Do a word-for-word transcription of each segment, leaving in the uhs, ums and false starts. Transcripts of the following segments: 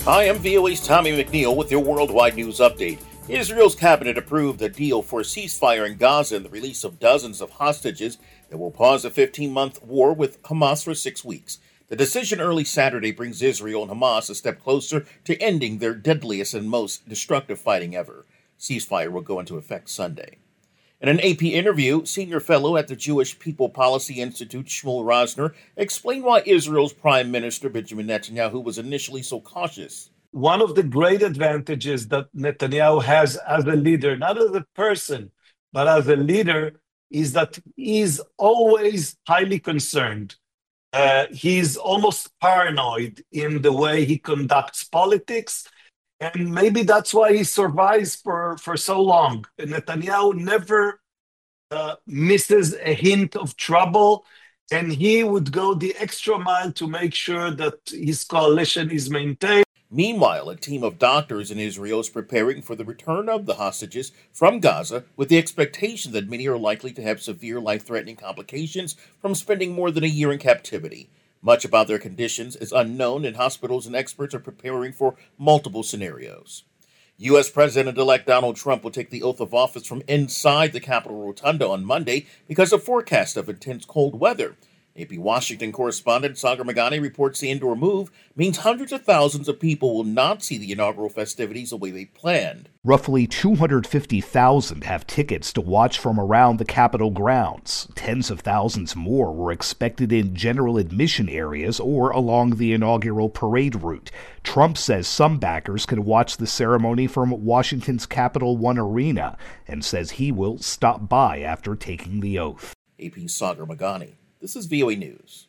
Hi, I'm V O A's Tommy McNeil with your worldwide news update. Israel's cabinet approved a deal for a ceasefire in Gaza and the release of dozens of hostages that will pause a fifteen-month war with Hamas for six weeks. The decision early Saturday brings Israel and Hamas a step closer to ending their deadliest and most destructive fighting ever. Ceasefire will go into effect Sunday. In an A P interview, senior fellow at the Jewish People Policy Institute, Shmuel Rosner, explained why Israel's Prime Minister Benjamin Netanyahu was initially so cautious. One of the great advantages that Netanyahu has as a leader, not as a person, but as a leader, is that he's always highly concerned. Uh, he's almost paranoid in the way he conducts politics. And maybe that's why he survives for, for so long. Netanyahu never uh, misses a hint of trouble, and he would go the extra mile to make sure that his coalition is maintained. Meanwhile, a team of doctors in Israel is preparing for the return of the hostages from Gaza with the expectation that many are likely to have severe life-threatening complications from spending more than a year in captivity. Much about their conditions is unknown, and hospitals and experts are preparing for multiple scenarios. U S. President-elect Donald Trump will take the oath of office from inside the Capitol Rotunda on Monday because of forecast of intense cold weather. A P Washington correspondent Sagar Meghani reports the indoor move means hundreds of thousands of people will not see the inaugural festivities the way they planned. Roughly two hundred fifty thousand have tickets to watch from around the Capitol grounds. Tens of thousands more were expected in general admission areas or along the inaugural parade route. Trump says some backers can watch the ceremony from Washington's Capital One Arena and says he will stop by after taking the oath. A P Sagar Meghani. This is V O A News.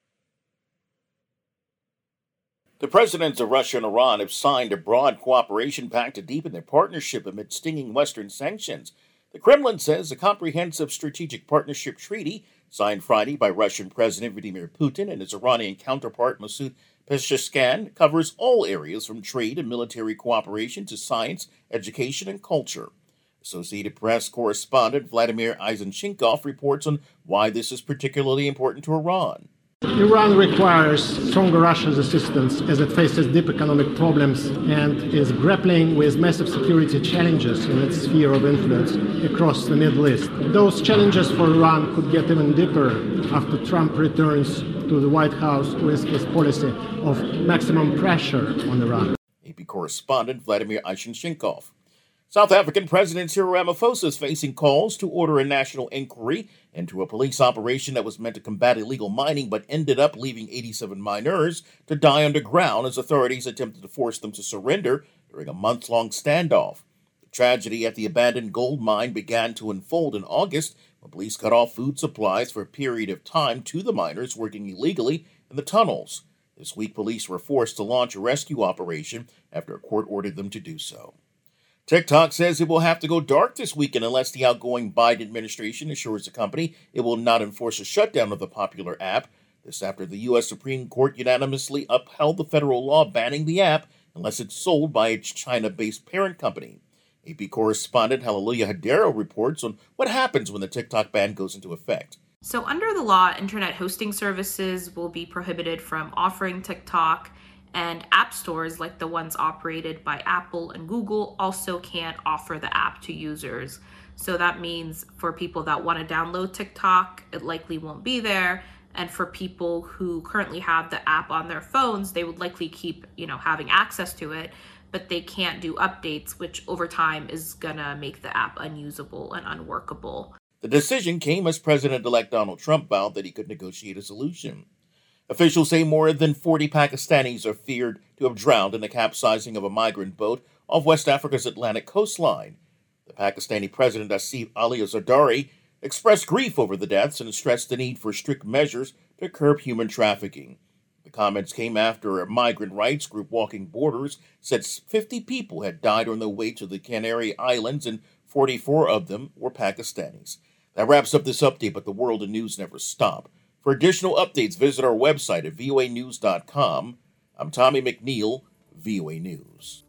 The presidents of Russia and Iran have signed a broad cooperation pact to deepen their partnership amid stinging Western sanctions. The Kremlin says a comprehensive strategic partnership treaty, signed Friday by Russian President Vladimir Putin and his Iranian counterpart Masoud Pezeshkian, covers all areas from trade and military cooperation to science, education, and culture. Associated Press correspondent Vladimir Izanshinkov reports on why this is particularly important to Iran. Iran requires stronger Russia's assistance as it faces deep economic problems and is grappling with massive security challenges in its sphere of influence across the Middle East. Those challenges for Iran could get even deeper after Trump returns to the White House with his policy of maximum pressure on Iran. A P correspondent Vladimir Izanshinkov. South African President Cyril Ramaphosa is facing calls to order a national inquiry into a police operation that was meant to combat illegal mining but ended up leaving eighty-seven miners to die underground as authorities attempted to force them to surrender during a month-long standoff. The tragedy at the abandoned gold mine began to unfold in August when police cut off food supplies for a period of time to the miners working illegally in the tunnels. This week, police were forced to launch a rescue operation after a court ordered them to do so. TikTok says it will have to go dark this weekend unless the outgoing Biden administration assures the company it will not enforce a shutdown of the popular app. This after the U S. Supreme Court unanimously upheld the federal law banning the app unless it's sold by its China-based parent company. A P correspondent Hallelujah Hadero reports on what happens when the TikTok ban goes into effect. So under the law, internet hosting services will be prohibited from offering TikTok, and app stores like the ones operated by Apple and Google also can't offer the app to users. So that means for people that want to download TikTok, it likely won't be there. And for people who currently have the app on their phones, they would likely keep, you know, having access to it, but they can't do updates, which over time is gonna make the app unusable and unworkable. The decision came as President-elect Donald Trump vowed that he could negotiate a solution. Officials say more than forty Pakistanis are feared to have drowned in the capsizing of a migrant boat off West Africa's Atlantic coastline. The Pakistani President Asif Ali Zardari expressed grief over the deaths and stressed the need for strict measures to curb human trafficking. The comments came after a migrant rights group, Walking Borders, said fifty people had died on their way to the Canary Islands and forty-four of them were Pakistanis. That wraps up this update, but the world of news never stop. For additional updates, visit our website at V O A news dot com. I'm Tommy McNeil, V O A News.